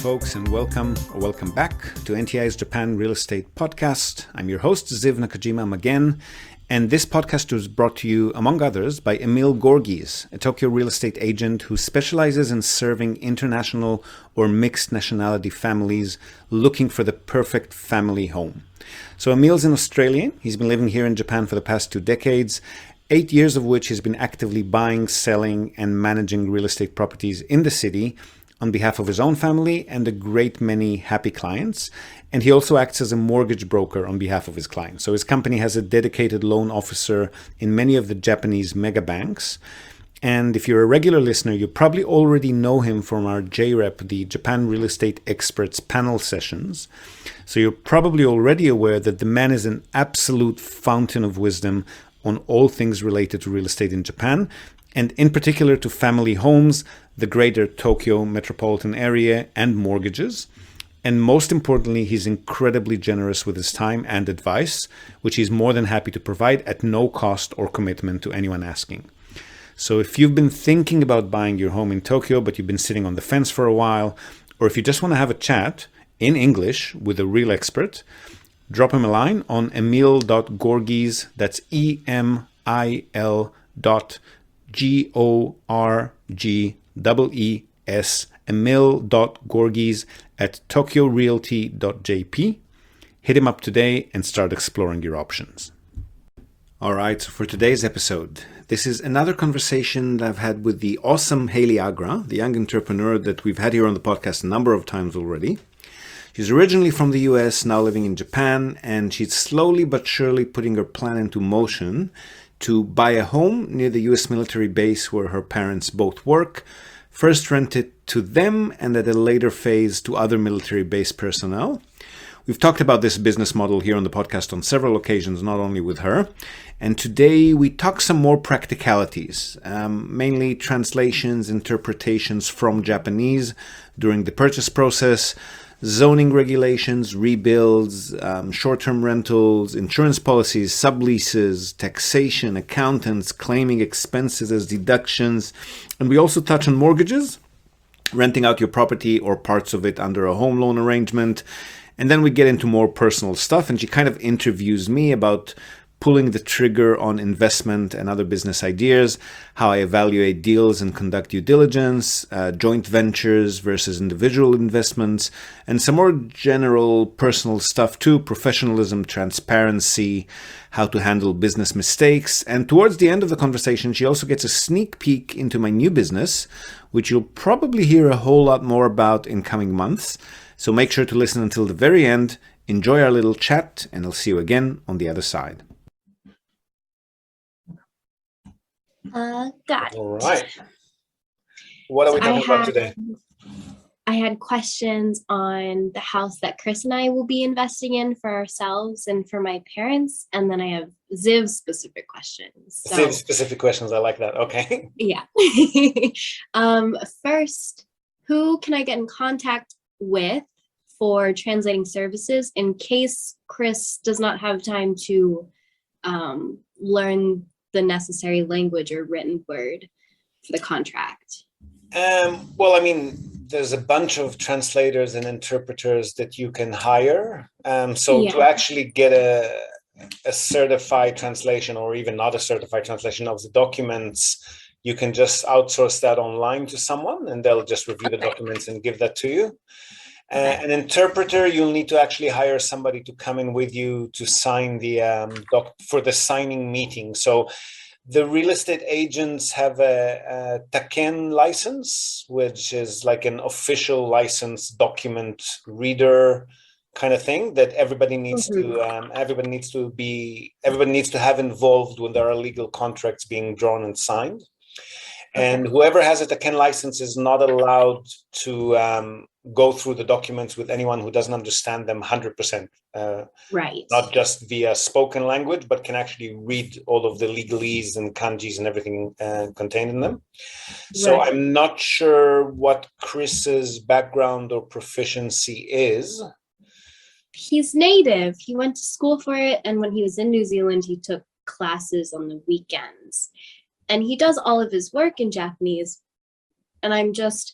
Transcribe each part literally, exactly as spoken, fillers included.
folks, and welcome or welcome back to N T I's Japan Real Estate Podcast. I'm your host, Ziv Nakajima again, and this podcast was brought to you, among others, by Emil Gorgies, a Tokyo real estate agent who specializes in serving international or mixed nationality families looking for the perfect family home. So Emil's an Australian. He's been living here in Japan for the past two decades, eight years of which he's been actively buying, selling, and managing real estate properties in the city on behalf of his own family and a great many happy clients. And he also acts as a mortgage broker on behalf of his clients. So his company has a dedicated loan officer in many of the Japanese mega banks. And if you're a regular listener, you probably already know him from our J REP, the Japan Real Estate Experts panel sessions. So you're probably already aware that the man is an absolute fountain of wisdom on all things related to real estate in Japan, and in particular to family homes, the greater Tokyo metropolitan area, and mortgages. And most importantly, he's incredibly generous with his time and advice, which he's more than happy to provide at no cost or commitment to anyone asking. So if you've been thinking about buying your home in Tokyo, but you've been sitting on the fence for a while, or if you just want to have a chat in English with a real expert, drop him a line on emil dot gorgies, that's E M I L dot G O R G E E S, emil dot gorgies at tokyo realty dot j p. Hit him up today and start exploring your options. All right, so for today's episode, this is another conversation that I've had with the awesome Haley Agra, the young entrepreneur that we've had here on the podcast a number of times already. She's originally from the U S, now living in Japan, and she's slowly but surely putting her plan into motion to buy a home near the U S military base where her parents both work, first rent it to them, and at a later phase to other military base personnel. We've talked about this business model here on the podcast on several occasions, not only with her. And today we talk some more practicalities, um, mainly translations, interpretations from Japanese during the purchase process, zoning regulations, rebuilds, um, short-term rentals, insurance policies, subleases, taxation, accountants, claiming expenses as deductions. And we also touch on mortgages, renting out your property or parts of it under a home loan arrangement. And then we get into more personal stuff, and she kind of interviews me about pulling the trigger on investment and other business ideas, how I evaluate deals and conduct due diligence, uh, joint ventures versus individual investments, and some more general personal stuff too, professionalism, transparency, how to handle business mistakes. And towards the end of the conversation, she also gets a sneak peek into my new business, which you'll probably hear a whole lot more about in coming months. So make sure to listen until the very end, enjoy our little chat, and I'll see you again on the other side. Uh, got it. All right. What are we So talking I about had, today? I had questions on the house that Chris and I will be investing in for ourselves and for my parents. And then I have Ziv specific questions. So, Ziv specific questions. I like that. Okay. yeah. um, first, who can I get in contact with for translating services in case Chris does not have time to um, learn the necessary language or written word for the contract? Um, well, I mean, there's a bunch of translators and interpreters that you can hire. Um, so Yeah. to actually get a, a certified translation, or even not a certified translation of the documents, you can just outsource that online to someone, and they'll just review the Okay. documents and give that to you. Uh, Okay. an interpreter, you'll need to actually hire somebody to come in with you to sign the um, doc for the signing meeting. So the real estate agents have a, a Taken license, which is like an official license document reader kind of thing that everybody needs Mhm. to um, everybody needs to be everybody needs to have involved when there are legal contracts being drawn and signed. And whoever has a Taken license is not allowed to um, go through the documents with anyone who doesn't understand them one hundred percent. Uh, Right. not just via spoken language, but can actually read all of the legalese and kanjis and everything uh, contained in them. So Right. I'm not sure what Chris's background or proficiency is. He's native. He went to school for it. And when he was in New Zealand, he took classes on the weekends. And he does all of his work in Japanese. And I'm just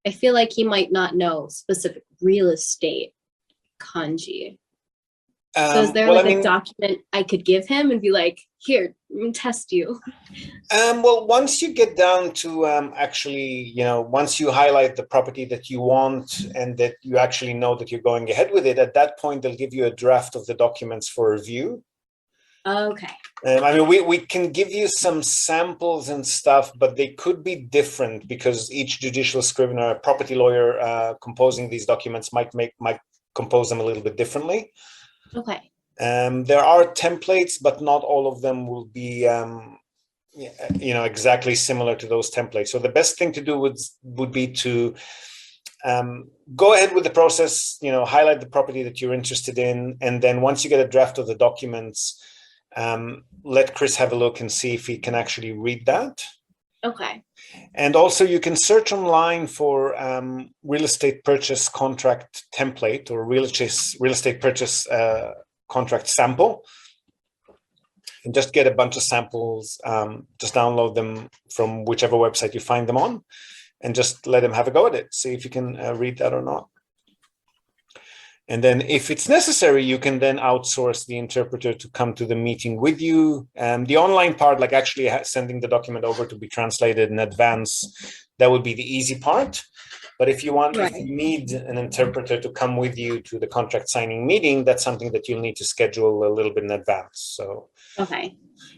I feel like he might not know specific real estate kanji. So is Um, there well, like I a mean, document I could give him and be like, here, I'm gonna test you? Um, well, once you get down to um, actually, you know, once you highlight the property that you want and that you actually know that you're going ahead with it, at that point, they'll give you a draft of the documents for review. Okay. Um, I mean, we, we can give you some samples and stuff, but they could be different because each judicial scrivener, property lawyer uh, composing these documents might make might compose them a little bit differently. Okay. Um, there are templates, but not all of them will be, um, you know, exactly similar to those templates. So the best thing to do would would be to um, go ahead with the process. You know, highlight the property that you're interested in, and then once you get a draft of the documents, um, let Chris have a look and see if he can actually read that. Okay. And also, you can search online for um, real estate purchase contract template or real estate real estate purchase uh, contract sample, and just get a bunch of samples. Um, just download them from whichever website you find them on, and just let them have a go at it. See if you can uh, read that or not. And then if it's necessary, you can then outsource the interpreter to come to the meeting with you. And the online part, like actually sending the document over to be translated in advance, that would be the easy part. But if you want, Right. if you need an interpreter to come with you to the contract signing meeting, that's something that you'll need to schedule a little bit in advance. So Okay.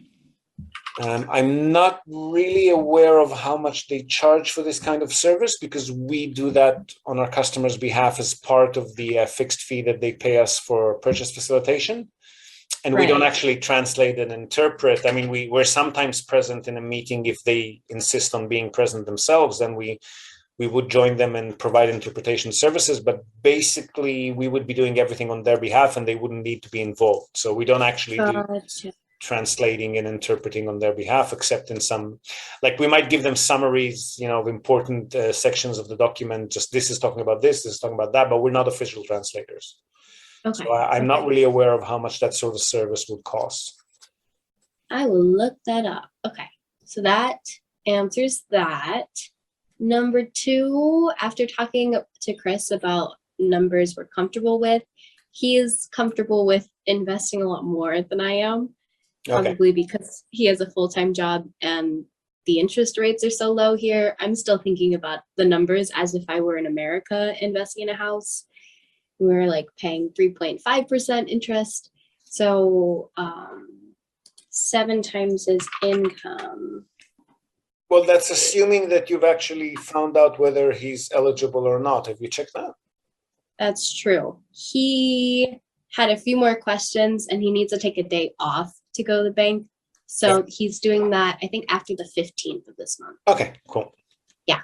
Um, I'm not really aware of how much they charge for this kind of service because we do that on our customers' behalf as part of the uh, fixed fee that they pay us for purchase facilitation. And we don't Right. actually translate and interpret. I mean, we, we're sometimes present in a meeting if they insist on being present themselves, then we we would join them and provide interpretation services. But basically, we would be doing everything on their behalf and they wouldn't need to be involved. So we don't actually do Gotcha. translating and interpreting on their behalf, except in some, like we might give them summaries, you know, of important uh, sections of the document. Just this is talking about this, this is talking about that, but we're not official translators. Okay. So I, I'm okay. not really aware of how much that sort of service would cost. I will look that up. Okay. So that answers that. Number two, after talking to Chris about numbers we're comfortable with, he is comfortable with investing a lot more than I am. Probably okay. Because he has a full-time job and the interest rates are so low here. I'm still thinking about the numbers as if I were in America investing in a house. We were like paying three point five percent interest. So um, seven times his income. Well, that's assuming that you've actually found out whether he's eligible or not. Have you checked that? That's true. He had a few more questions and he needs to take a day off to go to the bank. So okay. He's doing that, I think, after the fifteenth of this month. Okay, cool. Yeah.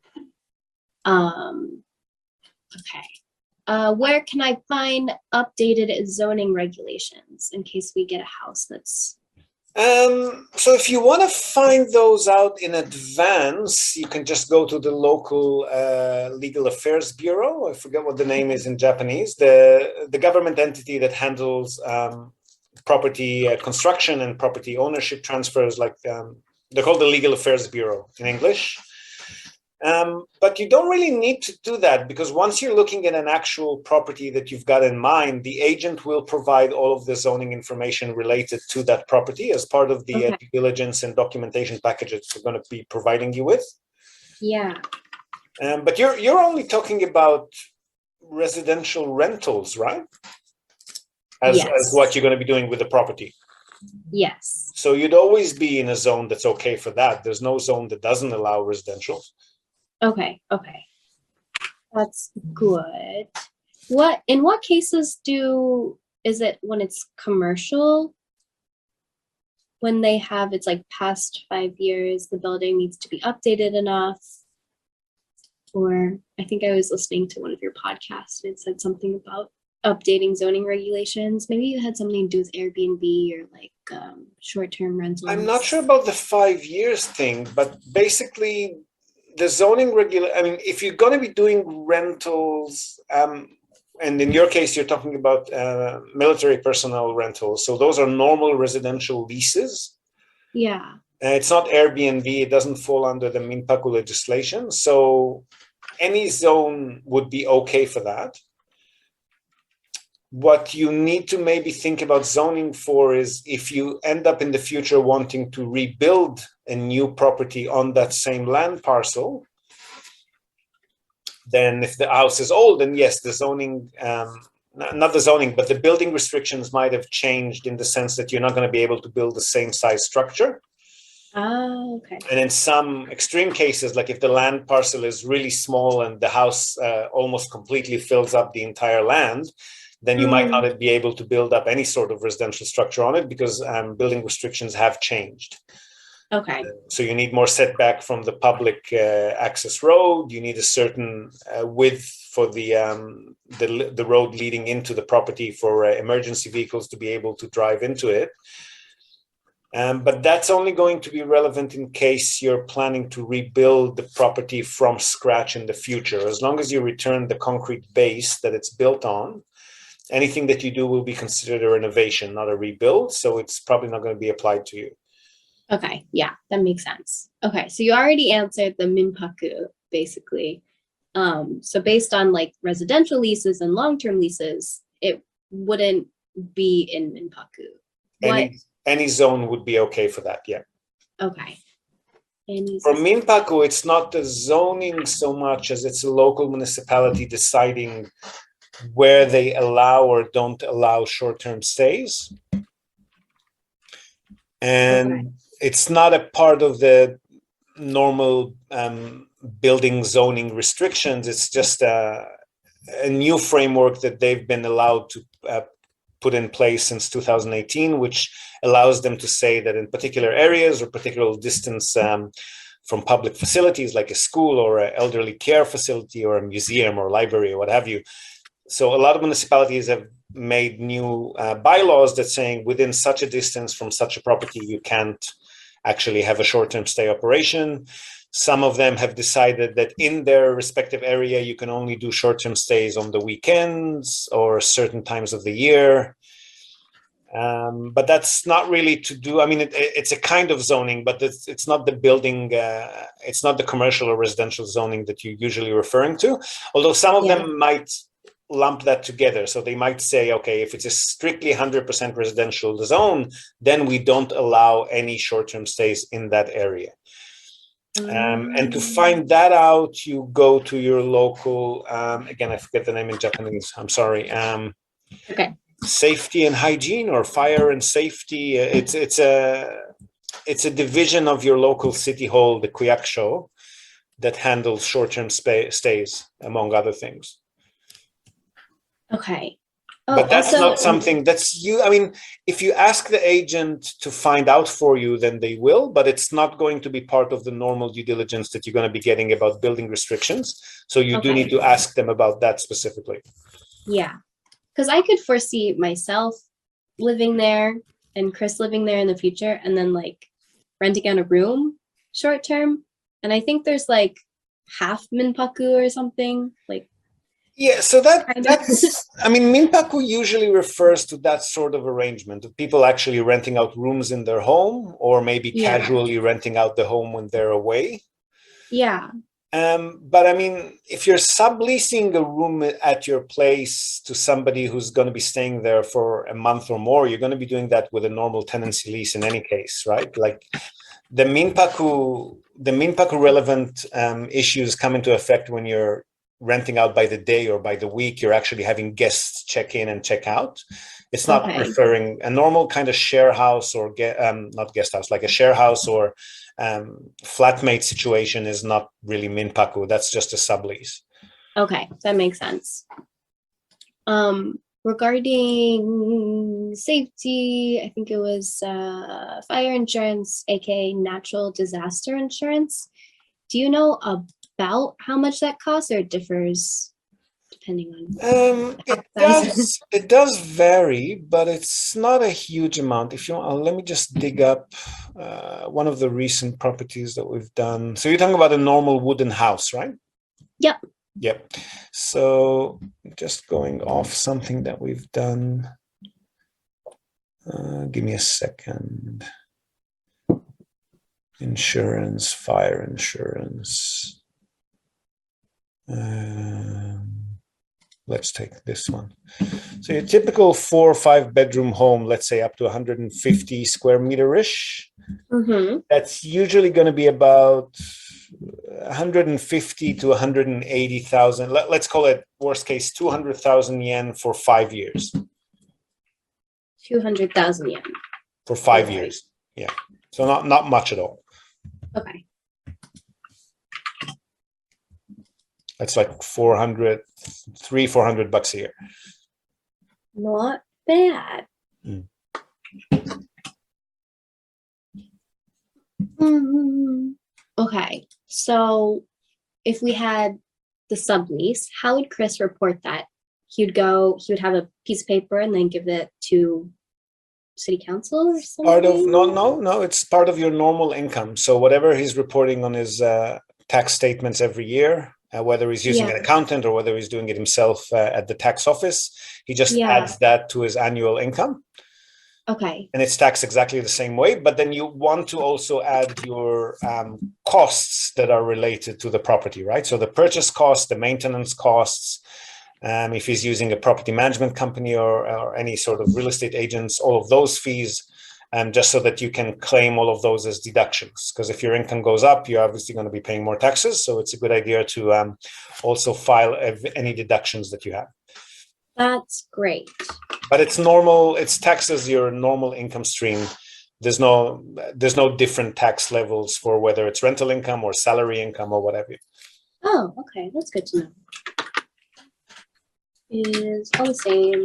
Um, okay. Uh, where can I find updated zoning regulations in case we get a house that's... Um, so if you want to find those out in advance, you can just go to the local uh, legal affairs bureau. I forget what the name is in Japanese. The, the government entity that handles um, property uh, construction and property ownership transfers, like um, they're called the Legal Affairs Bureau in English. Um, but you don't really need to do that because once you're looking at an actual property that you've got in mind, the agent will provide all of the zoning information related to that property as part of the okay. uh, due diligence and documentation packages we're going to be providing you with. Yeah. Um, but you're you're only talking about residential rentals, right? As, yes. as what you're going to be doing with the property. Yes. So you'd always be in a zone that's okay for that. There's no zone that doesn't allow residential. Okay, okay. That's good. What in what cases do is it when it's commercial? When they have it's like past five years, the building needs to be updated enough. Or I think I was listening to one of your podcasts and it said something about updating zoning regulations. Maybe you had something to do with Airbnb or like um, short-term rentals. I'm not sure about the five years thing, but basically the zoning regula- I mean, if you're going to be doing rentals, um, and in your case, you're talking about uh, military personnel rentals. So those are normal residential leases. Yeah. Uh, it's not Airbnb. It doesn't fall under the Minpaku legislation. So any zone would be okay for that. What you need to maybe think about zoning for is if you end up in the future wanting to rebuild a new property on that same land parcel, then if the house is old, then yes, the zoning, um, not the zoning, but the building restrictions might have changed in the sense that you're not going to be able to build the same size structure. Oh, okay. And in some extreme cases, like if the land parcel is really small and the house uh, almost completely fills up the entire land, then you mm. might not be able to build up any sort of residential structure on it because um, building restrictions have changed. Okay. So you need more setback from the public uh, access road. You need a certain uh, width for the, um, the the road leading into the property for uh, emergency vehicles to be able to drive into it. Um, but that's only going to be relevant in case you're planning to rebuild the property from scratch in the future. As long as you return the concrete base that it's built on, anything that you do will be considered a renovation, not a rebuild. So it's probably not going to be applied to you. Okay, yeah, that makes sense. Okay, so you already answered the minpaku, basically. Um, so based on like residential leases and long-term leases, it wouldn't be in minpaku. Any, what? any zone would be okay for that, yeah. Okay. Any for minpaku, it's not the zoning so much as it's a local municipality deciding where they allow or don't allow short-term stays. And okay. It's not a part of the normal um, building zoning restrictions. It's just a, a new framework that they've been allowed to uh, put in place since two thousand eighteen, which allows them to say that in particular areas or particular distance um, from public facilities like a school or an elderly care facility or a museum or library or what have you. So a lot of municipalities have made new uh, bylaws that saying within such a distance from such a property, you can't actually have a short-term stay operation. Some of them have decided that in their respective area, you can only do short-term stays on the weekends or certain times of the year. Um, but that's not really to do, I mean, it, it's a kind of zoning, but it's, it's not the building, uh, it's not the commercial or residential zoning that you're usually referring to, although some of yeah. them might lump that together. So they might say, okay, if it's a strictly one hundred percent residential zone, then we don't allow any short-term stays in that area. Um, and to find that out, you go to your local, um, again, I forget the name in Japanese, I'm sorry. Um, okay. Safety and hygiene or fire and safety. It's, it's, a, it's a division of your local city hall, the Kuyakusho, that handles short-term stays, among other things. Okay. Oh, but that's also, not something that's you. I mean, if you ask the agent to find out for you, then they will, but it's not going to be part of the normal due diligence that you're going to be getting about building restrictions. So you okay. do need to ask them about that specifically. Yeah. Because I could foresee myself living there and Chris living there in the future and then like renting out a room short term. And I think there's like half minpaku or something like. Yeah, so that that's, I mean, minpaku usually refers to that sort of arrangement of people actually renting out rooms in their home or maybe yeah. casually renting out the home when they're away. Yeah. Um, but I mean, if you're subleasing a room at your place to somebody who's going to be staying there for a month or more, you're going to be doing that with a normal tenancy lease in any case, right? Like the minpaku, the minpaku relevant um, issues come into effect when you're renting out by the day or by the week. You're actually having guests check in and check out. It's not okay. referring a normal kind of share house or get um, not guest house, like a share house or um, flatmate situation is not really minpaku. That's just a sublease. Okay, that makes sense. Um, regarding safety, I think it was uh, fire insurance, aka natural disaster insurance. Do you know a about how much that costs, or it differs depending on um it does it does vary, but it's not a huge amount. If you want, uh, let me just dig up uh, one of the recent properties that we've done. So you're talking about a normal wooden house, right? Yep. Yep. So just going off something that we've done, uh, give me a second. Insurance, fire insurance. Um, let's take this one. So your typical four or five bedroom home, let's say up to one hundred fifty square meter-ish, Mm-hmm. that's usually going to be about one hundred fifty to one hundred eighty thousand. Let, let's call it worst case two hundred thousand yen for five years. two hundred thousand yen. For five Okay. years. Yeah. So not, not much at all. Okay. That's like four hundred, three, four hundred bucks a year. Not bad. Mm. Mm, okay. So if we had the sublease, how would Chris report that? He would go, he would have a piece of paper and then give it to city council or something? Part of, no, no, no, it's part of your normal income. So whatever he's reporting on his uh, tax statements every year, uh, whether he's using Yeah. an accountant or whether he's doing it himself uh, at the tax office, he just Yeah. adds that to his annual income. Okay. And it's taxed exactly the same way. But then you want to also add your um, costs that are related to the property, right? So the purchase costs, the maintenance costs, um, if he's using a property management company or, or any sort of real estate agents, all of those fees, um, just so that you can claim all of those as deductions. Because if your income goes up, you're obviously going to be paying more taxes. So it's a good idea to um, also file ev- any deductions that you have. That's great. But it's normal, it's taxed as your normal income stream. There's no there's no different tax levels for whether it's rental income or salary income or whatever. Oh, okay. That's good to know. Is all the same.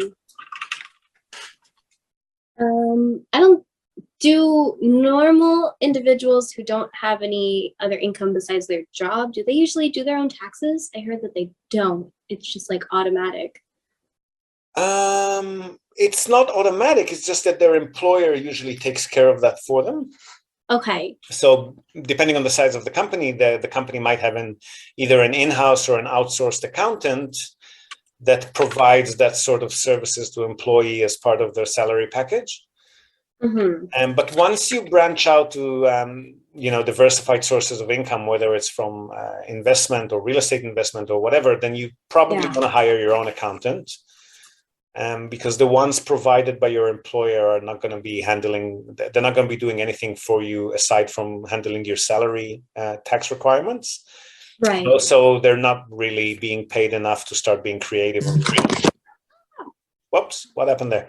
Um, I don't do normal individuals who don't have any other income besides their job. Do they usually do their own taxes? I heard that they don't. It's just like automatic. Um, it's not automatic. It's just that their employer usually takes care of that for them. Okay. So depending on the size of the company, the, the company might have an either an in-house or an outsourced accountant that provides that sort of services to employee as part of their salary package. Mm-hmm. Um, but once you branch out to um, you know diversified sources of income, whether it's from uh, investment or real estate investment or whatever, then you probably Yeah. want to hire your own accountant. Um, because the ones provided by your employer are not going to be handling, they're not going to be doing anything for you aside from handling your salary uh, tax requirements. Right. Also, they're not really being paid enough to start being creative. Whoops, what happened there?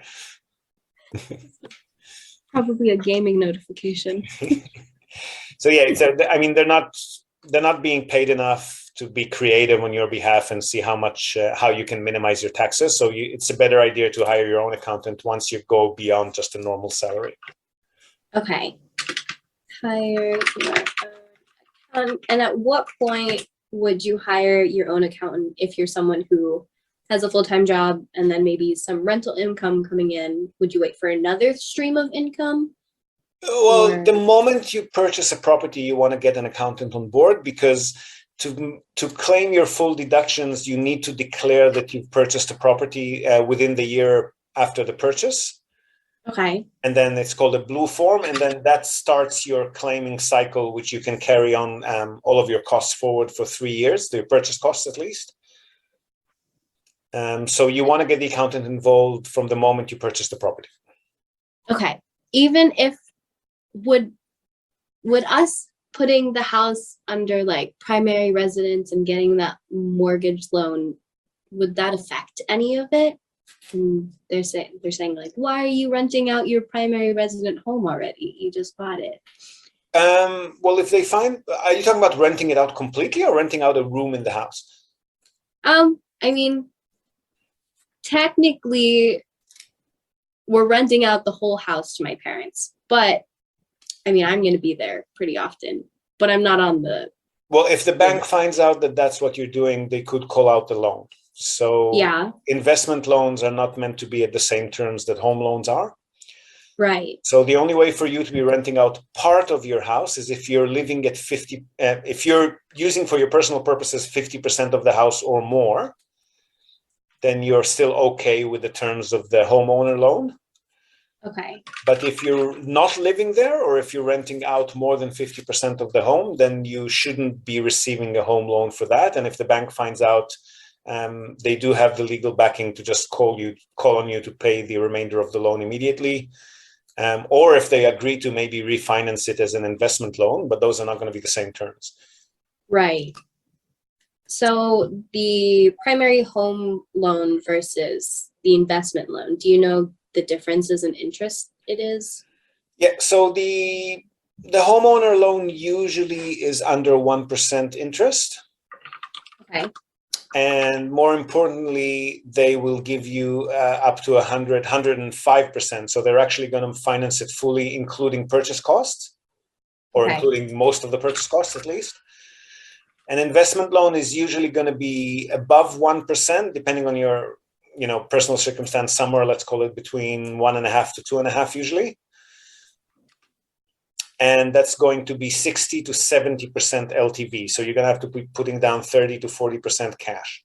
Probably a gaming notification. So yeah, it's a, I mean, they're not they're not being paid enough to be creative on your behalf and see how much uh, how you can minimize your taxes. So you, it's a better idea to hire your own accountant once you go beyond just a normal salary. Okay. Hire your own accountant. And at what point would you hire your own accountant if you're someone who has a full-time job and then maybe some rental income coming in? Would you wait for another stream of income? Well, Or- the moment you purchase a property, you want to get an accountant on board because to to claim your full deductions, you need to declare that you've purchased a property uh, within the year after the purchase. Okay. And then it's called a blue form. And then that starts your claiming cycle, which you can carry on um, all of your costs forward for three years, the purchase costs at least. Um, so you want to get the accountant involved from the moment you purchase the property. Okay. Even if would would us putting the house under like primary residence and getting that mortgage loan, would that affect any of it? And they're saying they're saying like, why are you renting out your primary resident home already? You just bought it. Um, well, if they find, are you talking about renting it out completely or renting out a room in the house? Um, I mean, technically, we're renting out the whole house to my parents, but I mean, I'm going to be there pretty often, but I'm not on the. Well, if the bank finds out that that's what you're doing, they could call out the loan. So Yeah. investment loans are not meant to be at the same terms that home loans are. Right. So the only way for you to be renting out part of your house is if you're living at fifty, uh, if you're using for your personal purposes fifty percent of the house or more, then you're still okay with the terms of the homeowner loan. Okay. But if you're not living there, or if you're renting out more than fifty percent of the home, then you shouldn't be receiving a home loan for that. And if the bank finds out, um, they do have the legal backing to just call you, call on you to pay the remainder of the loan immediately. Um, or if they agree to maybe refinance it as an investment loan, but those are not going to be the same terms. Right. So the primary home loan versus the investment loan, do you know the differences in interest it is? Yeah, so the the homeowner loan usually is under one percent interest. Okay. And more importantly, they will give you uh, up to one hundred, one hundred five percent. So they're actually going to finance it fully, including purchase costs, or Okay. including most of the purchase costs at least. An investment loan is usually going to be above one percent, depending on your, you know, personal circumstance, somewhere, let's call it between one and a half to two and a half usually. And that's going to be sixty to seventy percent L T V. So you're going to have to be putting down thirty to forty percent cash.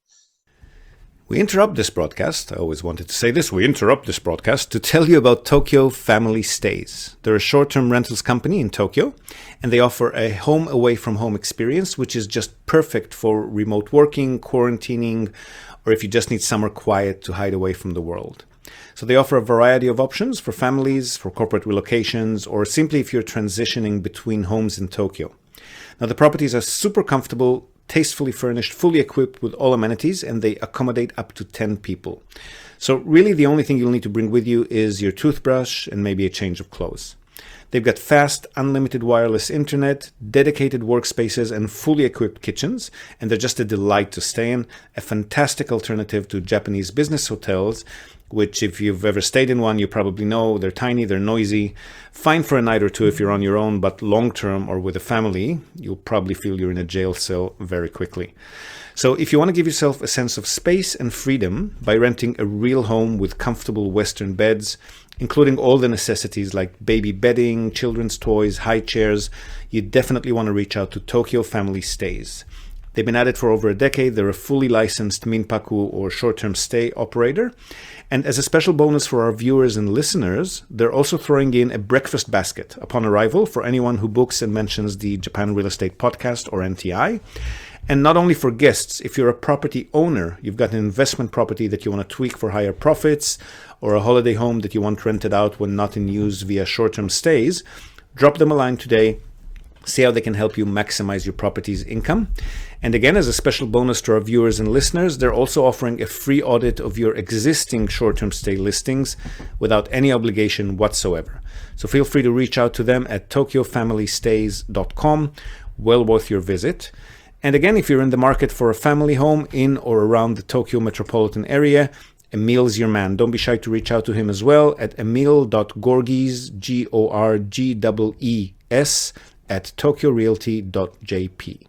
We interrupt this broadcast, I always wanted to say this, we interrupt this broadcast to tell you about Tokyo Family Stays. They're a short-term rentals company in Tokyo, and they offer a home away from home experience, which is just perfect for remote working, quarantining, or if you just need somewhere quiet to hide away from the world. So they offer a variety of options for families, for corporate relocations, or simply if you're transitioning between homes in Tokyo. Now, the properties are super comfortable, tastefully furnished, fully equipped with all amenities, and they accommodate up to ten people. So really the only thing you'll need to bring with you is your toothbrush and maybe a change of clothes. They've got fast, unlimited wireless internet, dedicated workspaces, and fully equipped kitchens, and they're just a delight to stay in, a fantastic alternative to Japanese business hotels, which if you've ever stayed in one, you probably know they're tiny, they're noisy, fine for a night or two if you're on your own, but long-term or with a family, you'll probably feel you're in a jail cell very quickly. So if you want to give yourself a sense of space and freedom by renting a real home with comfortable Western beds, including all the necessities like baby bedding, children's toys, high chairs, you definitely want to reach out to Tokyo Family Stays. They've been at it for over a decade. They're a fully licensed Minpaku or short-term stay operator. And as a special bonus for our viewers and listeners, they're also throwing in a breakfast basket upon arrival for anyone who books and mentions the Japan Real Estate Podcast or N T I. And not only for guests, if you're a property owner, you've got an investment property that you want to tweak for higher profits, or a holiday home that you want rented out when not in use via short-term stays, drop them a line today. See how they can help you maximize your property's income. And again, as a special bonus to our viewers and listeners, they're also offering a free audit of your existing short-term stay listings without any obligation whatsoever. So feel free to reach out to them at tokyo family stays dot com. Well worth your visit. And again, if you're in the market for a family home in or around the Tokyo metropolitan area, Emil's your man. Don't be shy to reach out to him as well at emil dot gorgies, G O R G E E S, at tokyo realty dot j p.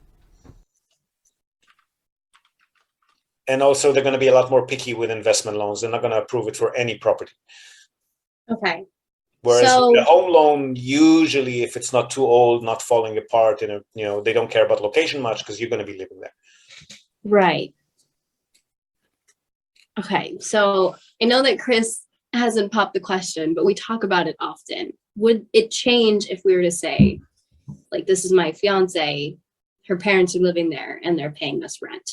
And also they're going to be a lot more picky with investment loans. They're not going to approve it for any property. Okay. Whereas So- the home loan, usually if it's not too old, not falling apart, and you know, they don't care about location much because you're going to be living there. Right. Okay. So I know that Chris hasn't popped the question, but we talk about it often. Would it change if we were to say, like, this is my fiance, her parents are living there and they're paying us rent?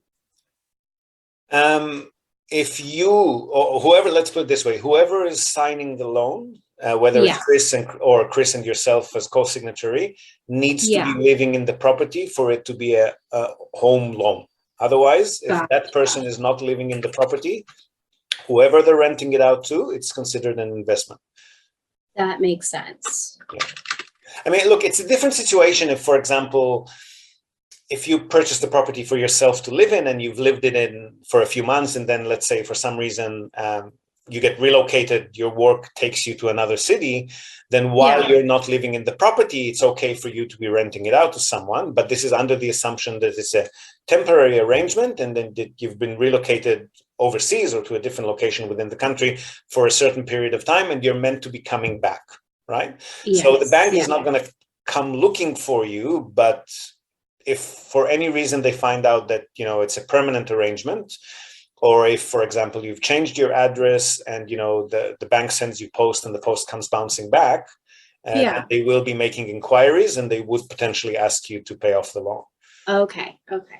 Um, if you, or whoever, let's put it this way, whoever is signing the loan, uh, whether Yeah. it's Chris and, or Chris and yourself as co-signatory, needs Yeah. to be living in the property for it to be a, a home loan. Otherwise, if Gotcha. that person is not living in the property, whoever they're renting it out to, it's considered an investment. That makes sense. I mean, look, it's a different situation if, for example, if you purchase the property for yourself to live in and you've lived in it for a few months, and then let's say for some reason um, you get relocated, your work takes you to another city, then while Yeah. you're not living in the property, it's okay for you to be renting it out to someone. But this is under the assumption that it's a temporary arrangement, and then that you've been relocated overseas or to a different location within the country for a certain period of time, and you're meant to be coming back, right? So the Yes, bank is yeah. not going to come looking for you, but if for any reason they find out that, you know, it's a permanent arrangement, or if, for example, you've changed your address and, you know, the, the bank sends you post and the post comes bouncing back, uh, Yeah. they will be making inquiries and they would potentially ask you to pay off the loan. Okay. Okay.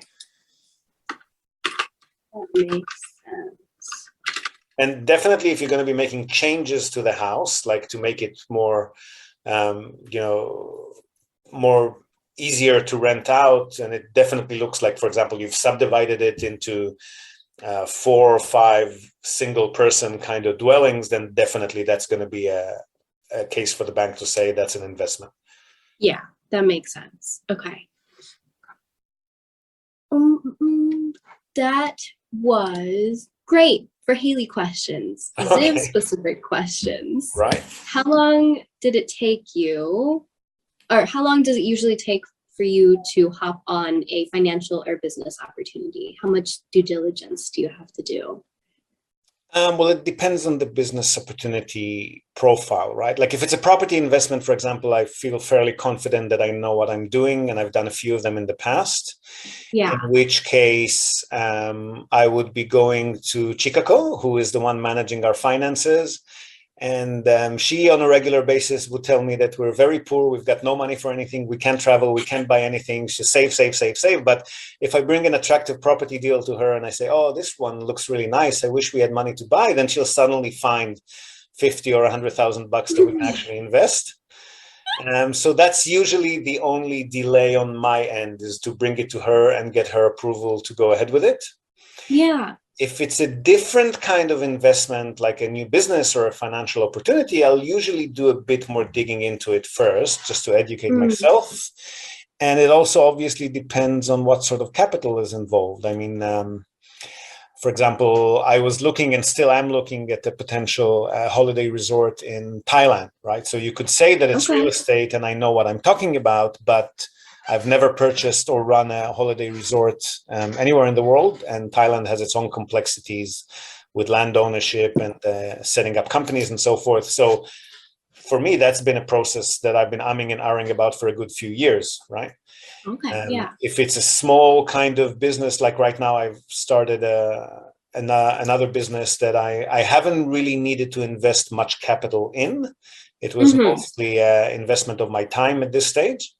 That makes sense. And definitely, if you're going to be making changes to the house, like to make it more, um, you know, more easier to rent out, and it definitely looks like, for example, you've subdivided it into uh, four or five single person kind of dwellings, then definitely that's going to be a, a case for the bank to say that's an investment. Yeah, that makes sense. Okay. Um, that was great for Haley questions. Okay. Ziv specific questions. Right. How long did it take you, or how long does it usually take for you to hop on a financial or business opportunity? How much due diligence do you have to do? Um, well, it depends on the business opportunity profile, right? Like if it's a property investment, for example, I feel fairly confident that I know what I'm doing, and I've done a few of them in the past. Yeah. In which case, um, I would be going to Chikako, who is the one managing our finances. And um, she, on a regular basis, would tell me that we're very poor. We've got no money for anything. We can't travel. We can't buy anything. She save, save, save, save. But if I bring an attractive property deal to her and I say, oh, this one looks really nice, I wish we had money to buy, then she'll suddenly find fifty or one hundred thousand bucks that we can actually invest. Um, so that's usually the only delay on my end, is to bring it to her and get her approval to go ahead with it. Yeah. If it's a different kind of investment, like a new business or a financial opportunity, I'll usually do a bit more digging into it first, just to educate Mm. myself. And it also obviously depends on what sort of capital is involved. I mean, um, for example, I was looking and still am looking at the potential uh, holiday resort in Thailand, right? So you could say that it's Okay. real estate and I know what I'm talking about, but I've never purchased or run a holiday resort um, anywhere in the world. And Thailand has its own complexities with land ownership and uh, setting up companies and so forth. So for me, that's been a process that I've been umming and ahhing about for a good few years, right? Okay. Um, Yeah. if it's a small kind of business, like right now, I've started a, an, uh, another business that I, I haven't really needed to invest much capital in. It was Mhm. mostly an investment of my time at this stage.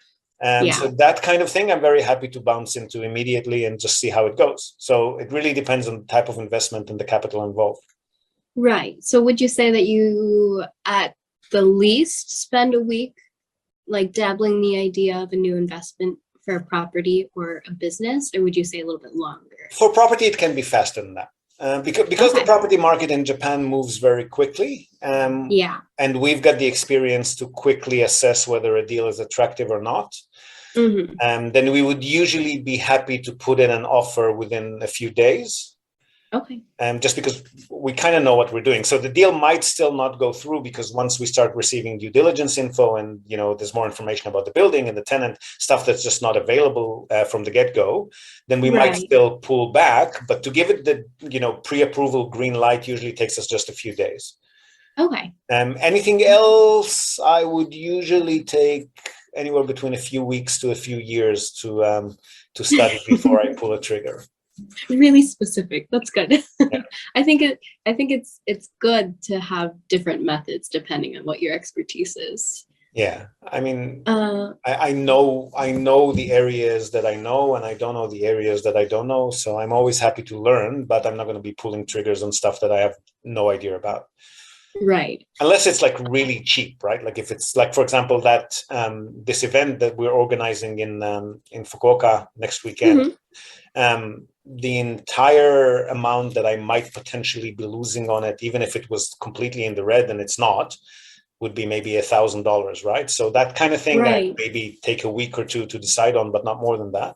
And Yeah. so that kind of thing, I'm very happy to bounce into immediately and just see how it goes. So it really depends on the type of investment and the capital involved. Right. So would you say that you at the least spend a week like dabbling the idea of a new investment for a property or a business, or would you say a little bit longer? For property, it can be faster than that. Uh, because because Okay. the property market in Japan moves very quickly. Um, Yeah. and we've got the experience to quickly assess whether a deal is attractive or not. Mm-hmm. Um, then we would usually be happy to put in an offer within a few days. Okay. Um, just because we kind of know what we're doing. So the deal might still not go through, because once we start receiving due diligence info and, you know, there's more information about the building and the tenant, stuff that's just not available uh, from the get-go, then we Right. might still pull back. But to give it the, you know, pre-approval green light usually takes us just a few days. Okay. Um, anything else, I would usually take anywhere between a few weeks to a few years to um, to study before I pull a trigger. Really specific. That's good. Yeah. I think it I think it's it's good to have different methods depending on what your expertise is. Yeah, I mean, Uh I, I know I know the areas that I know, and I don't know the areas that I don't know. So I'm always happy to learn, but I'm not going to be pulling triggers on stuff that I have no idea about. right. Unless it's like really cheap, right? Like if it's like, for example, that um, this event that we're organizing in um, in Fukuoka next weekend. Mhm. Um, the entire amount that I might potentially be losing on it, even if it was completely in the red, and it's not, would be maybe a thousand dollars, right? So that kind of thing, Right. I maybe take a week or two to decide on, but not more than that.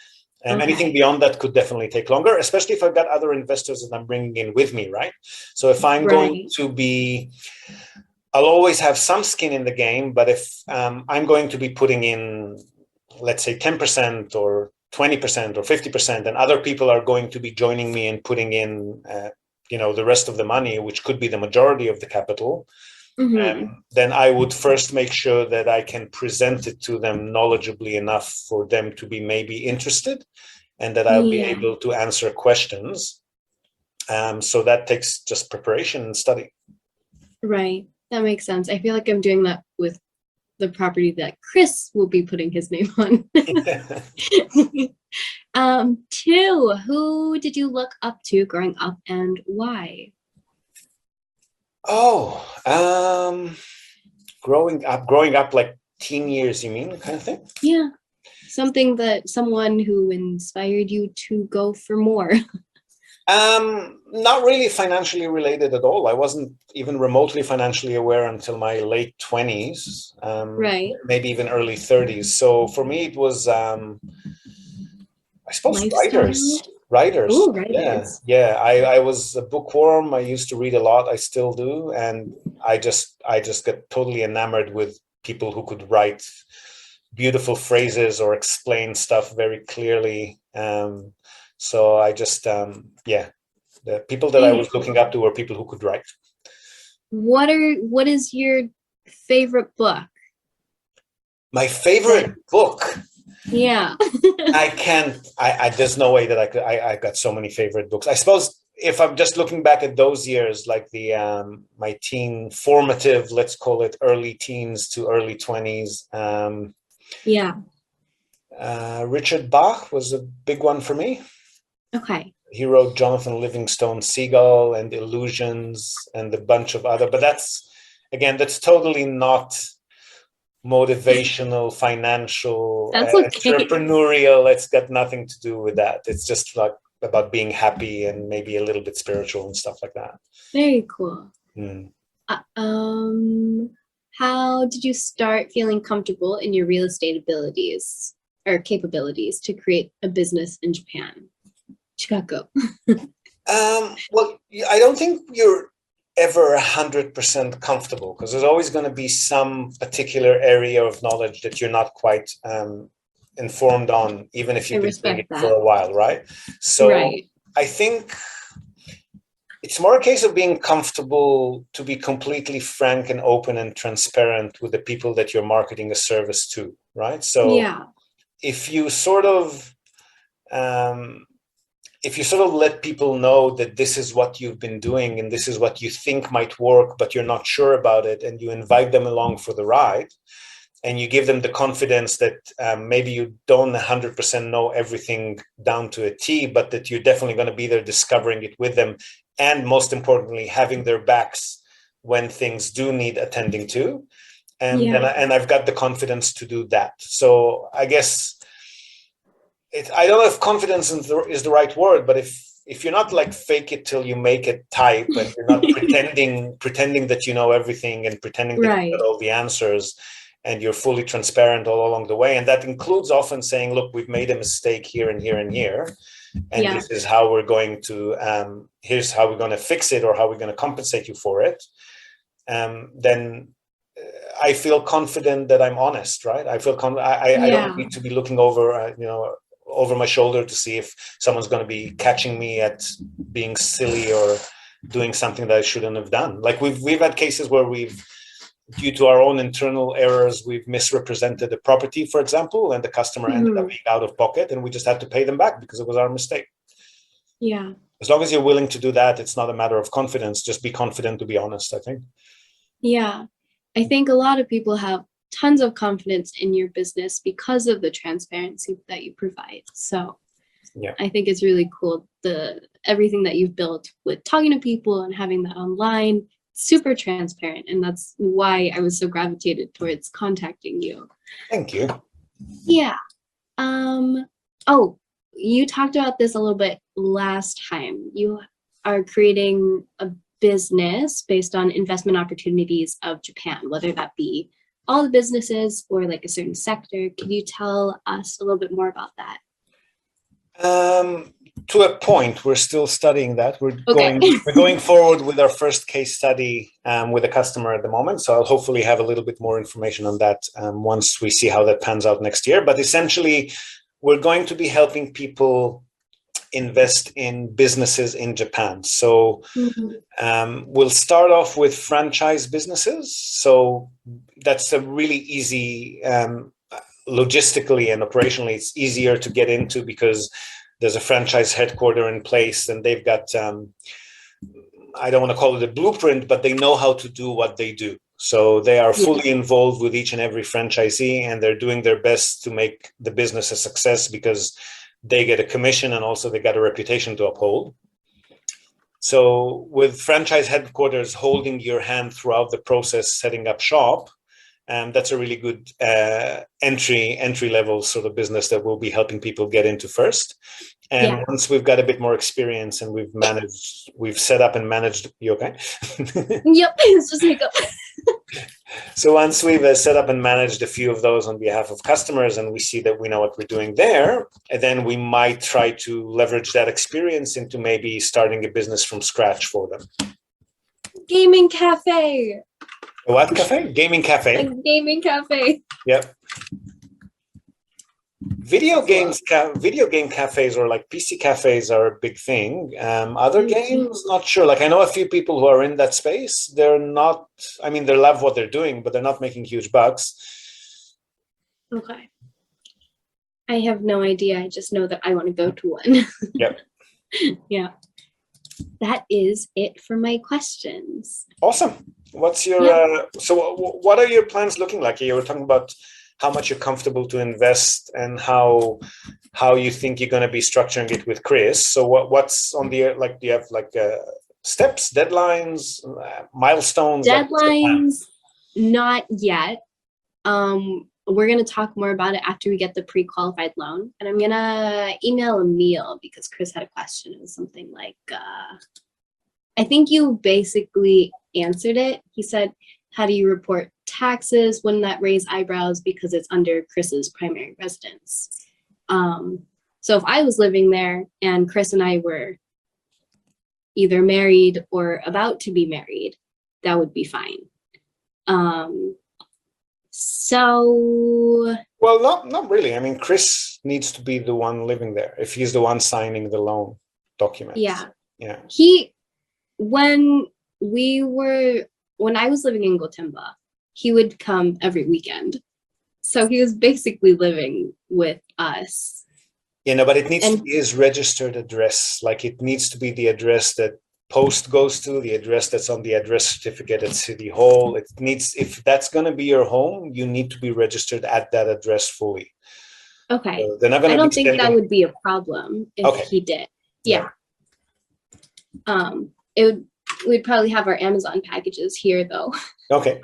And Okay. anything beyond that could definitely take longer, especially if I've got other investors that I'm bringing in with me, right? So if I'm going Right. to be, I'll always have some skin in the game, but if um, I'm going to be putting in, let's say ten percent or twenty percent or fifty percent, and other people are going to be joining me and putting in, uh, you know, the rest of the money, which could be the majority of the capital, Mhm. um, then I would first make sure that I can present it to them knowledgeably enough for them to be maybe interested, and that I'll be Yeah. able to answer questions. Um, so that takes just preparation and study. Right. That makes sense. I feel like I'm doing that with the property that Chris will be putting his name on. um, two, who did you look up to growing up and why? Oh, um, growing up, growing up like teen years, you mean, kind of thing? Yeah. Something that someone who inspired you to go for more. Um, not really financially related at all. I wasn't even remotely financially aware until my late twenties, um, Right. maybe even early thirties. So for me, it was, um, I suppose, Lifestyle? writers. Writers. Ooh, Yeah, writers. yeah. I, I was a bookworm. I used to read a lot. I still do, and I just I just get totally enamored with people who could write beautiful phrases or explain stuff very clearly. Um, so I just um, yeah, the people that I was looking up to were people who could write. What are what is your favorite book? My favorite book. Yeah. I can't, I, I, there's no way that I could, I, I got so many favorite books. I suppose if I'm just looking back at those years, like the, um, my teen formative, let's call it early teens to early twenties. Um, yeah. Uh, Richard Bach was a big one for me. Okay. He wrote Jonathan Livingston Seagull and Illusions and a bunch of other, but that's, again, that's totally not motivational, financial, That's uh, okay. entrepreneurial. It's got nothing to do with that. It's just like about being happy and maybe a little bit spiritual and stuff like that. Very cool. Mm. Uh, um, how did you start feeling comfortable in your real estate abilities or capabilities to create a business in Japan? Chicago. um, well, I don't think you're ever one hundred percent comfortable because there's always going to be some particular area of knowledge that you're not quite um, informed on, even if you've been doing it that. for a while, right? So right. I think it's more a case of being comfortable to be completely frank and open and transparent with the people that you're marketing a service to, right? So yeah. if you sort of um, if you sort of let people know that this is what you've been doing and this is what you think might work, but you're not sure about it, and you invite them along for the ride, and you give them the confidence that um, maybe you don't one hundred percent know everything down to a T, but that you're definitely going to be there discovering it with them, and most importantly, having their backs when things do need attending to. And, yeah. and, I, and I've got the confidence to do that. So I guess It, I don't know if confidence is the, is the right word, but if if you're not like fake it till you make it type, and you're not pretending pretending that you know everything and pretending that right. you got all the answers, and you're fully transparent all along the way, and that includes often saying, "Look, we've made a mistake here and here and here, and yeah. this is how we're going to. Um, here's how we're going to fix it, or how we're going to compensate you for it." Um, then I feel confident that I'm honest, right? I feel con- I, I, yeah. I don't need to be looking over, uh, you know. over my shoulder to see if someone's going to be catching me at being silly or doing something that I shouldn't have done. Like we've we've had cases where we've, due to our own internal errors, we've misrepresented a property, for example, and the customer mm-hmm. ended up being out of pocket, and we just had to pay them back because it was our mistake. Yeah. As long as you're willing to do that, it's not a matter of confidence. Just be confident, to be honest, I think. Yeah. I think a lot of people have tons of confidence in your business because of the transparency that you provide. So yeah. I think it's really cool, the everything that you've built with talking to people and having that online, super transparent. And that's why I was so gravitated towards contacting you. Thank you. Yeah. Um, oh, you talked about this a little bit last time. You are creating a business based on investment opportunities of Japan, whether that be all the businesses or like a certain sector. Can you tell us a little bit more about that? Um, to a point, we're still studying that. We're okay. going we're going forward with our first case study um, with a customer at the moment. So I'll hopefully have a little bit more information on that um, once we see how that pans out next year. But essentially, we're going to be helping people invest in businesses in Japan. So mm-hmm. um, we'll start off with franchise businesses. So that's a really easy, um, logistically and operationally, it's easier to get into because there's a franchise headquarter in place, and they've got, um, I don't want to call it a blueprint, but they know how to do what they do. So they are fully involved with each and every franchisee, and they're doing their best to make the business a success because they get a commission and also they got a reputation to uphold. So with franchise headquarters holding your hand throughout the process, setting up shop, um, that's a really good uh, entry entry level sort of business that we'll be helping people get into first. And Yeah. once we've got a bit more experience and we've managed, we've set up and managed, you okay? Yep, it's just hiccup. So once we've uh, set up and managed a few of those on behalf of customers, and we see that we know what we're doing there, and then we might try to leverage that experience into maybe starting a business from scratch for them. Gaming cafe. What cafe? Gaming cafe. A gaming cafe. Yep. Video games, ca- video game cafes or like P C cafes are a big thing. Um, other games, not sure. Like I know a few people who are in that space. They're not, I mean, they love what they're doing, but they're not making huge bucks. Okay. I have no idea. I just know that I want to go to one. Yep. Yeah. That is it for my questions. Awesome. What's your, Yeah. uh, so w- what are your plans looking like? You were talking about how much you're comfortable to invest and how how you think you're going to be structuring it with Chris. So what what's on the, like, do you have like uh, steps, deadlines, uh, milestones? Like, what's the plan? Deadlines, not yet. Um, we're going to talk more about it after we get the pre-qualified loan. And I'm going to email Emil because Chris had a question. It was something like, uh, I think you basically answered it. He said, how do you report taxes? Wouldn't that raise eyebrows because it's under Chris's primary residence? Um, so if I was living there and Chris and I were either married or about to be married, that would be fine. Um, so Well, not not really. I mean, Chris needs to be the one living there if he's the one signing the loan documents. yeah, Yeah. he, when we were, when I was living in Gotemba, he would come every weekend. So he was basically living with us. You know, but it needs to And- be his registered address. Like it needs to be the address that post goes to, the address that's on the address certificate at City Hall. It needs, if that's going to be your home, you need to be registered at that address fully. Okay. So they're not going I to don't be think that sending- would be a problem if Okay. he did. Yeah. Um, it would, we'd probably have our Amazon packages here though. Okay.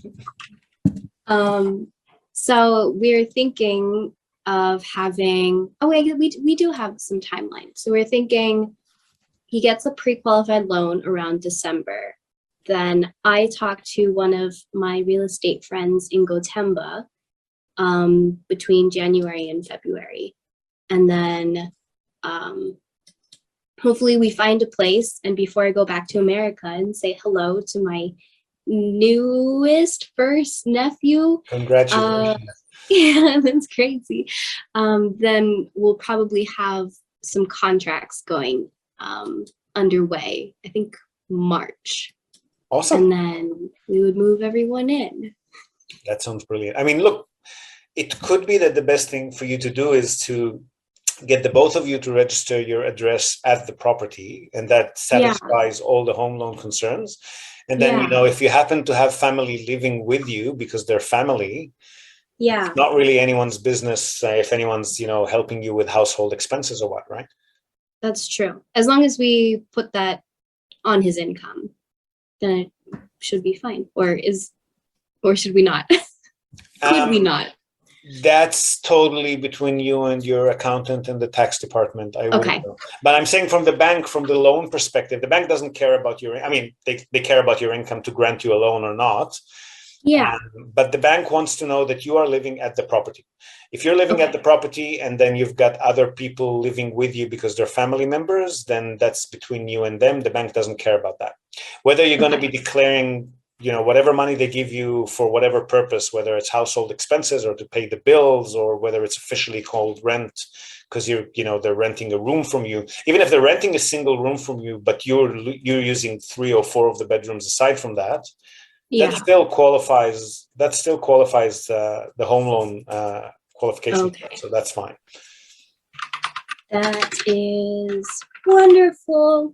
Um, so we're thinking of having, oh wait, we, we do have some timeline. So we're thinking he gets a pre-qualified loan around December. Then I talk to one of my real estate friends in Gotemba um, between January and February. And then um, hopefully we find a place, and before I go back to America and say hello to my newest first nephew, Congratulations. yeah, that's crazy. Um, then we'll probably have some contracts going um, underway, I think March. Awesome. And then we would move everyone in. That sounds brilliant. I mean, look, it could be that the best thing for you to do is to get the both of you to register your address at the property, and that satisfies all the home loan concerns. And then, Yeah. you know, if you happen to have family living with you because they're family, Yeah, not really anyone's business uh, if anyone's, you know, helping you with household expenses or what, right? that's true. As long as we put that on his income, then it should be fine. Or is, or should we not? Could we Um, not? That's totally between you and your accountant and the tax department. I wouldn't Okay. know. But I'm saying from the bank, from the loan perspective, the bank doesn't care about your, I mean, they, they care about your income to grant you a loan or not. Yeah, Um, but the bank wants to know that you are living at the property. If you're living at Okay. the property and then you've got other people living with you because they're family members, then that's between you and them. The bank doesn't care about that. Whether you're going to Okay. be declaring, you know, whatever money they give you for whatever purpose, whether it's household expenses or to pay the bills, or whether it's officially called rent because you're, you know, they're renting a room from you. Even if they're renting a single room from you, but you're you're using three or four of the bedrooms aside from that, yeah. that still qualifies. That still qualifies uh, the home loan uh, qualification. Okay. So that's fine. That is wonderful.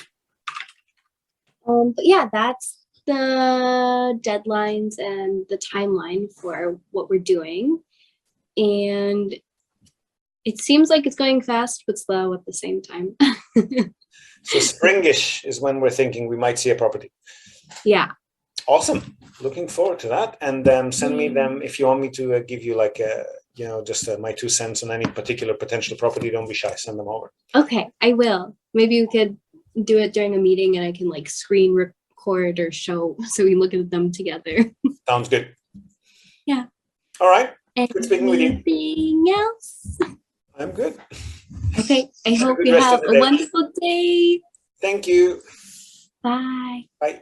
Um, but yeah, that's the deadlines and the timeline for what we're doing. And it seems like it's going fast but slow at the same time. So springish is when we're thinking we might see a property. Yeah. Awesome. Looking forward to that. And um, send me them if you want me to uh, give you like a, you know, just uh, my two cents on any particular potential property. Don't be shy. Send them over. Okay, I will. Maybe we could do it during a meeting and I can like screen record or show so we look at them together. Sounds good. Yeah. All right. Good speaking with you. Anything else? I'm good. Okay, I Have a hope good you rest have of the a day. wonderful day. Thank you. Bye. Bye.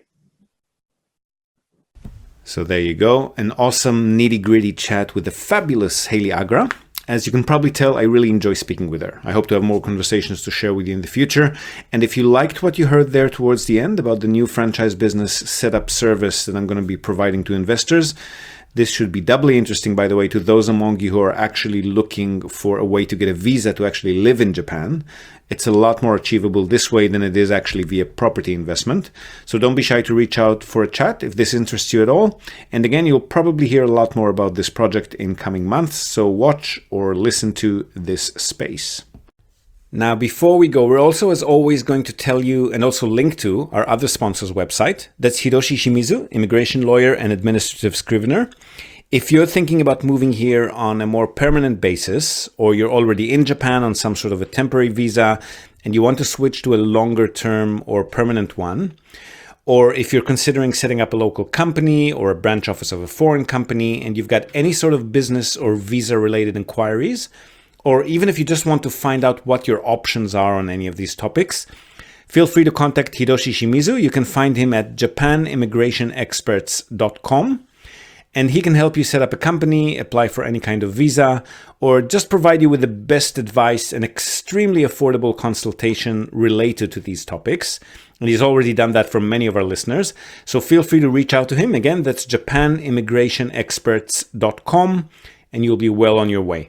So there you go, an awesome nitty-gritty chat with the fabulous Haley Agra. As you can probably tell, I really enjoy speaking with her. I hope to have more conversations to share with you in the future. And if you liked what you heard there towards the end about the new franchise business setup service that I'm going to be providing to investors, this should be doubly interesting, by the way, to those among you who are actually looking for a way to get a visa to actually live in Japan. It's a lot more achievable this way than it is actually via property investment. So don't be shy to reach out for a chat if this interests you at all. And again, you'll probably hear a lot more about this project in coming months. So watch or listen to this space. Now, before we go, we're also, as always, going to tell you and also link to our other sponsor's website. That's Hiroshi Shimizu, immigration lawyer and administrative scrivener. If you're thinking about moving here on a more permanent basis, or you're already in Japan on some sort of a temporary visa and you want to switch to a longer term or permanent one, or if you're considering setting up a local company or a branch office of a foreign company and you've got any sort of business or visa related inquiries, or even if you just want to find out what your options are on any of these topics, feel free to contact Hiroshi Shimizu. You can find him at japan immigration experts dot com. And he can help you set up a company, apply for any kind of visa, or just provide you with the best advice and extremely affordable consultation related to these topics. And he's already done that for many of our listeners. So feel free to reach out to him. Again, that's japan immigration experts dot com, and you'll be well on your way.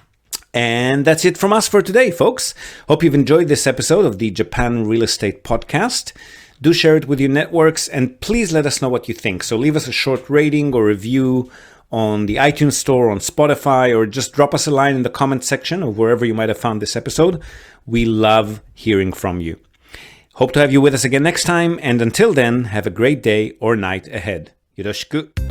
And that's it from us for today, folks. Hope you've enjoyed this episode of the Japan Real Estate Podcast. Do share it with your networks, and please let us know what you think. So leave us a short rating or review on the iTunes Store, on Spotify, or just drop us a line in the comment section or wherever you might have found this episode. We love hearing from you. Hope to have you with us again next time, and until then, have a great day or night ahead. Yoroshiku.